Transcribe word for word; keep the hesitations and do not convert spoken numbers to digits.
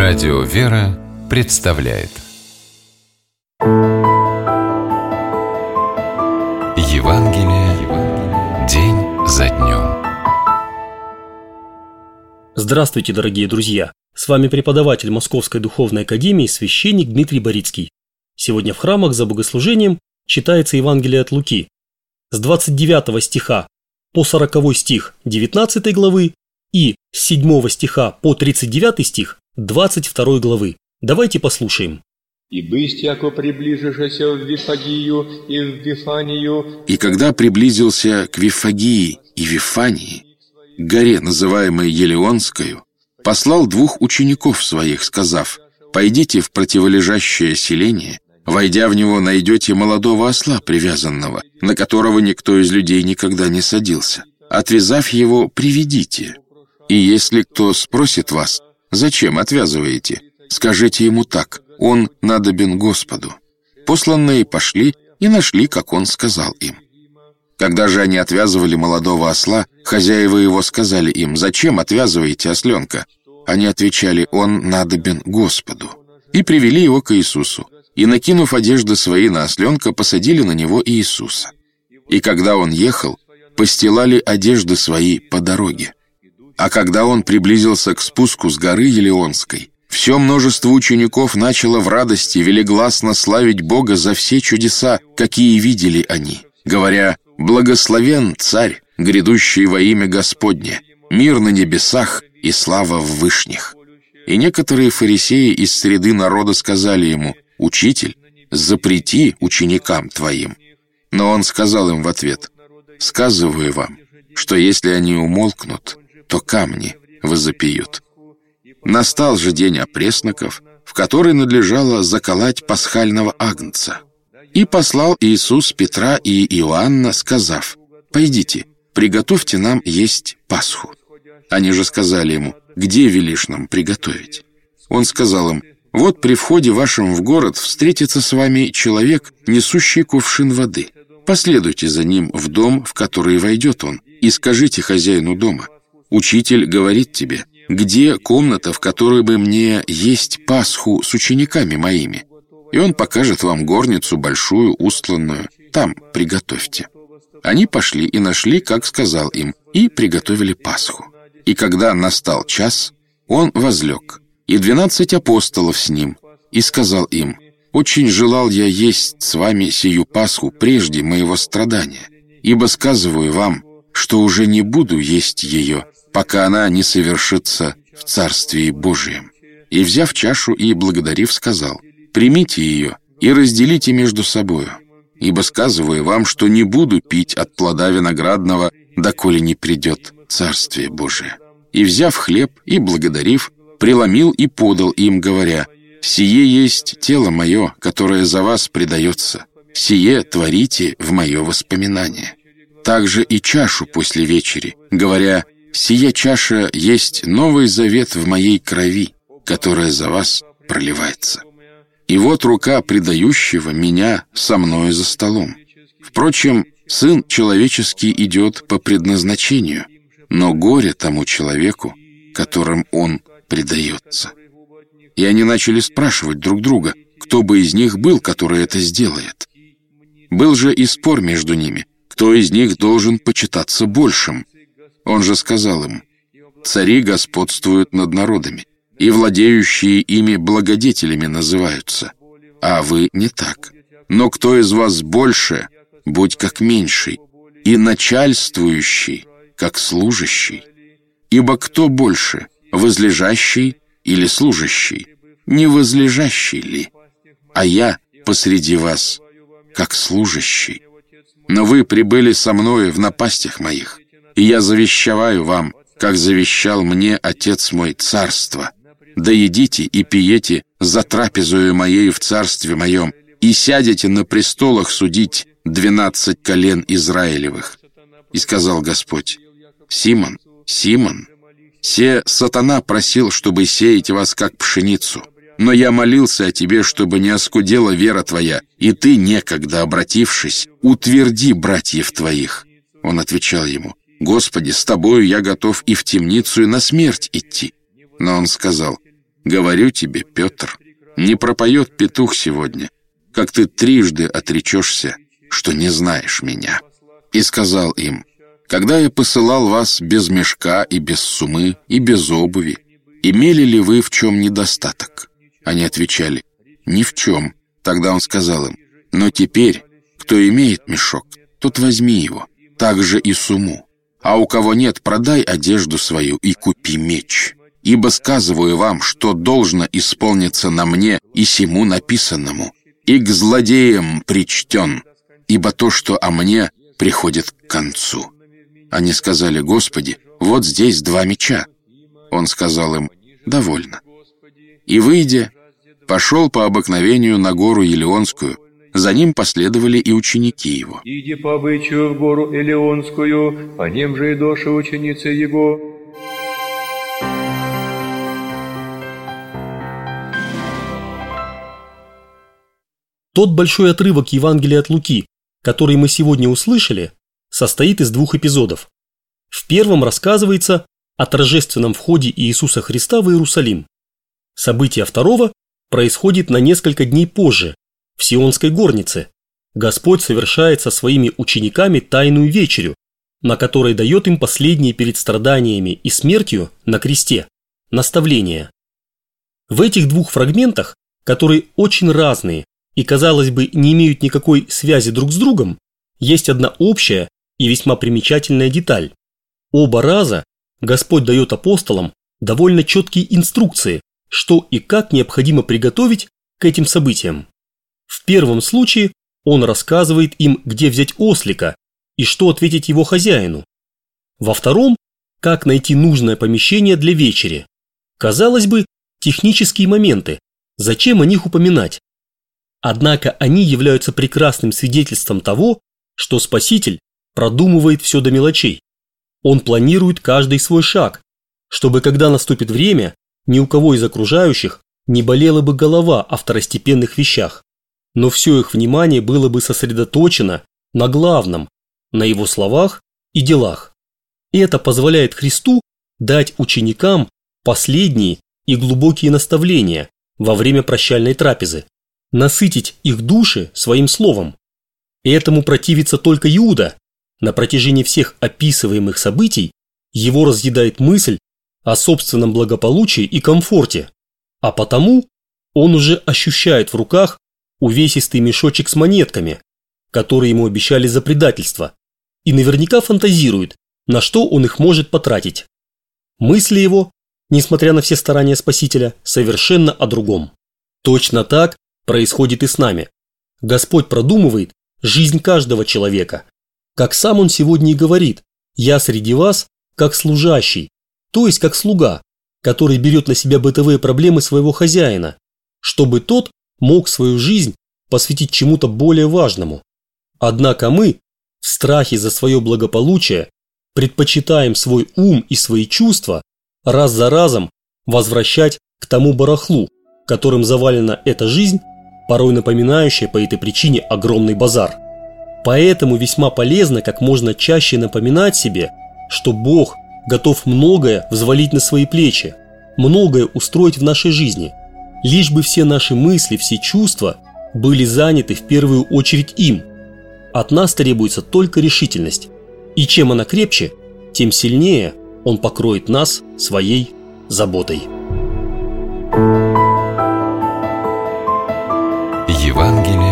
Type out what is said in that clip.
Радио «Вера» представляет Евангелие день за днем. Здравствуйте, дорогие друзья! С вами преподаватель Московской Духовной Академии, священник Дмитрий Борицкий. Сегодня в храмах за богослужением читается Евангелие от Луки с двадцать девятого стиха по сороковой стих девятнадцатой главы и с седьмого стиха по тридцать девятый стих двадцать второй главы. Давайте послушаем. «И бысть, яко приближишься в Вифагию и в Вифанию». И когда приблизился к Вифагии и Вифании, к горе, называемой Елеонскою, послал двух учеников своих, сказав: «Пойдите в противолежащее селение, войдя в него, найдете молодого осла привязанного, на которого никто из людей никогда не садился. Отвязав его, приведите. И если кто спросит вас: зачем отвязываете, скажите ему так: он надобен Господу». Посланные пошли и нашли, как он сказал им. Когда же они отвязывали молодого осла, хозяева его сказали им: «Зачем отвязываете осленка?» Они отвечали: «Он надобен Господу». И привели его к Иисусу, и, накинув одежды свои на осленка, посадили на него Иисуса. И когда он ехал, постилали одежды свои по дороге. А когда он приблизился к спуску с горы Елеонской, все множество учеников начало в радости велигласно славить Бога за все чудеса, какие видели они, говоря: «Благословен Царь, грядущий во имя Господне, мир на небесах и слава в вышних». И некоторые фарисеи из среды народа сказали ему: «Учитель, запрети ученикам твоим». Но он сказал им в ответ: «Сказываю вам, что если они умолкнут, то камни возопьют». Настал же день опресноков, в который надлежало заколоть пасхального агнца. И послал Иисус Петра и Иоанна, сказав: «Пойдите, приготовьте нам есть Пасху». Они же сказали ему: «Где велишь нам приготовить?» Он сказал им: «Вот при входе вашем в город встретится с вами человек, несущий кувшин воды. Последуйте за ним в дом, в который войдет он, и скажите хозяину дома: Учитель говорит тебе: где комната, в которой бы мне есть Пасху с учениками моими? И он покажет вам горницу большую, устланную. Там приготовьте». Они пошли и нашли, как сказал им, и приготовили Пасху. И когда настал час, он возлег, и двенадцать апостолов с ним, и сказал им: «Очень желал я есть с вами сию Пасху прежде моего страдания, ибо сказываю вам, что уже не буду есть ее, пока она не совершится в Царствии Божием». И, взяв чашу и благодарив, сказал: «Примите ее и разделите между собою, ибо сказываю вам, что не буду пить от плода виноградного, доколе не придет Царствие Божие». И, взяв хлеб и благодарив, преломил и подал им, говоря: «Сие есть тело мое, которое за вас предается. Сие творите в мое воспоминание». Также и чашу после вечери, говоря: «Сия чаша есть новый завет в моей крови, которая за вас проливается. И вот рука предающего меня со мною за столом. Впрочем, Сын Человеческий идет по предназначению, но горе тому человеку, которым он предается». И они начали спрашивать друг друга, кто бы из них был, который это сделает. Был же и спор между ними, кто из них должен почитаться большим. Он же сказал им: «Цари господствуют над народами, и владеющие ими благодетелями называются, а вы не так. Но кто из вас больше, будь как меньший, и начальствующий, как служащий. Ибо кто больше, возлежащий или служащий? Не возлежащий ли? А я посреди вас, как служащий. Но вы прибыли со мною в напастях моих, и я завещеваю вам, как завещал мне Отец мой, царство. Да едите и пиете за трапезою моею в царстве моем, и сядете на престолах судить двенадцать колен Израилевых». И сказал Господь: «Симон, Симон, се сатана просил, чтобы сеять вас как пшеницу, но я молился о тебе, чтобы не оскудела вера твоя, и ты, некогда обратившись, утверди братьев твоих». Он отвечал ему: «Господи, с тобою я готов и в темницу, и на смерть идти». Но он сказал: говорю тебе, Петр, не пропоет петух сегодня, как ты трижды отречешься, что не знаешь меня». И сказал им: «Когда я посылал вас без мешка и без сумы и без обуви, имели ли вы в чем недостаток?» Они отвечали: «Ни в чем». Тогда он сказал им: «Но теперь, кто имеет мешок, тот возьми его, также и суму. А у кого нет, продай одежду свою и купи меч. Ибо сказываю вам, что должно исполниться на мне и сему написанному, и к злодеям причтен, ибо то, что о мне, приходит к концу». Они сказали: «Господи, вот здесь два меча». Он сказал им: «Довольно». И, выйдя, пошел по обыкновению на гору Елеонскую. За ним последовали и ученики его. «Иди по обычаю в гору Елеонскую, по нем же и доша ученицы его». Тот большой отрывок Евангелия от Луки, который мы сегодня услышали, состоит из двух эпизодов. В первом рассказывается о торжественном входе Иисуса Христа в Иерусалим. Событие второго происходит на несколько дней позже, в Сионской горнице. Господь совершает со своими учениками тайную вечерю, на которой дает им последние перед страданиями и смертью на кресте наставления. В этих двух фрагментах, которые очень разные и, казалось бы, не имеют никакой связи друг с другом, есть одна общая и весьма примечательная деталь. Оба раза Господь дает апостолам довольно четкие инструкции, что и как необходимо приготовить к этим событиям. В первом случае Он рассказывает им, где взять ослика и что ответить его хозяину. Во втором – как найти нужное помещение для вечери. Казалось бы, технические моменты, зачем о них упоминать? Однако они являются прекрасным свидетельством того, что Спаситель продумывает все до мелочей. Он планирует каждый свой шаг, чтобы, когда наступит время, ни у кого из окружающих не болела бы голова о второстепенных вещах, но все их внимание было бы сосредоточено на главном, на его словах и делах. И это позволяет Христу дать ученикам последние и глубокие наставления во время прощальной трапезы, насытить их души своим словом. И этому противится только Иуда. На протяжении всех описываемых событий его разъедает мысль о собственном благополучии и комфорте, а потому он уже ощущает в руках увесистый мешочек с монетками, которые ему обещали за предательство, и наверняка фантазирует, на что он их может потратить. Мысли его, несмотря на все старания Спасителя, совершенно о другом. Точно так происходит и с нами. Господь продумывает жизнь каждого человека. Как сам Он сегодня и говорит: «Я среди вас как служащий», то есть как слуга, который берет на себя бытовые проблемы своего хозяина, чтобы тот мог свою жизнь посвятить чему-то более важному. Однако мы, в страхе за свое благополучие, предпочитаем свой ум и свои чувства раз за разом возвращать к тому барахлу, которым завалена эта жизнь, порой напоминающая по этой причине огромный базар. Поэтому весьма полезно как можно чаще напоминать себе, что Бог готов многое взвалить на свои плечи, многое устроить в нашей жизни, лишь бы все наши мысли, все чувства были заняты в первую очередь им. От нас требуется только решительность, и чем она крепче, тем сильнее Он покроет нас своей заботой. Евангелие